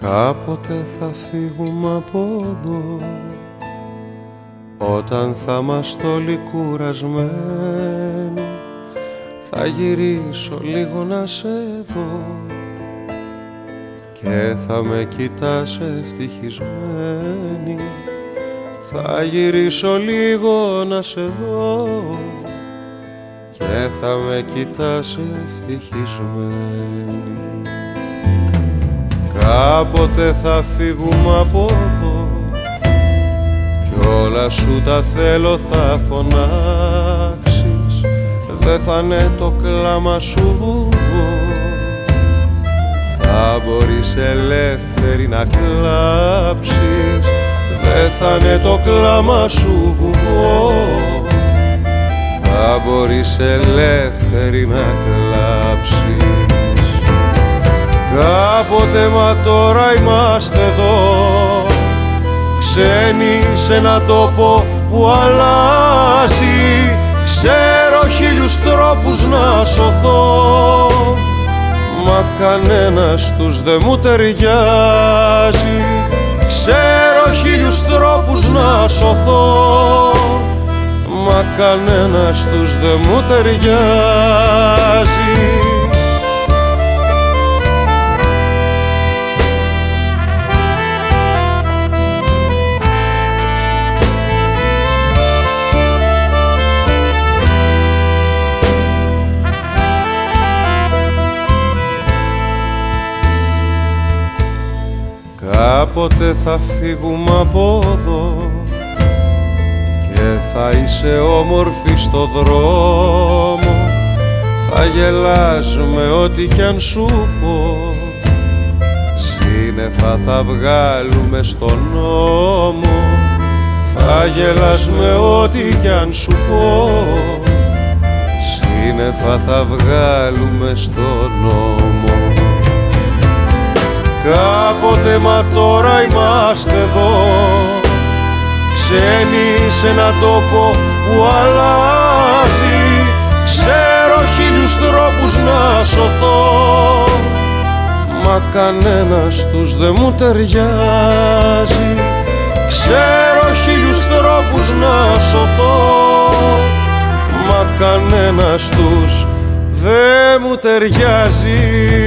Κάποτε θα φύγουμε από εδώ, όταν θα είμαστε όλοι κουρασμένοι, θα γυρίσω λίγο να σε δω και θα με κοιτάς ευτυχισμένη. Θα γυρίσω λίγο να σε δω και θα με κοιτάς ευτυχισμένη. Κάποτε θα φύγουμε από εδώ κι όλα σου τα θέλω θα φωνάξεις. Δε θα είναι το κλάμα σου βουβό, θα μπορείς ελεύθερη να κλάψεις. Δε θα είναι το κλάμα σου βουβό, θα μπορείς ελεύθερη να κλάψεις. Κάποτε μα τώρα είμαστε εδώ, ξένοι σε έναν τόπο που αλλάζει. Ξέρω χίλιους τρόπους να σωθώ, μα κανένας τους δεν μου ταιριάζει. Ξέρω χίλιους τρόπους να σωθώ, μα κανένας τους δεν μου ταιριάζει. Κάποτε θα φύγουμε από εδώ και θα είσαι όμορφη στο δρόμο. Θα γελάς με ό,τι κι αν σου πω, σύννεφα θα βγάλουμε στον νόμο. Θα γελάς με ό,τι κι αν σου πω, σύννεφα θα βγάλουμε στον νόμο. Κάποτε μα τώρα είμαστε εδώ, ξένοι σε έναν τόπο που αλλάζει. Ξέρω χίλιους τρόπους να σωθώ, μα κανένας τους δεν μου ταιριάζει. Ξέρω χίλιους τρόπους να σωθώ, μα κανένας τους δεν μου ταιριάζει.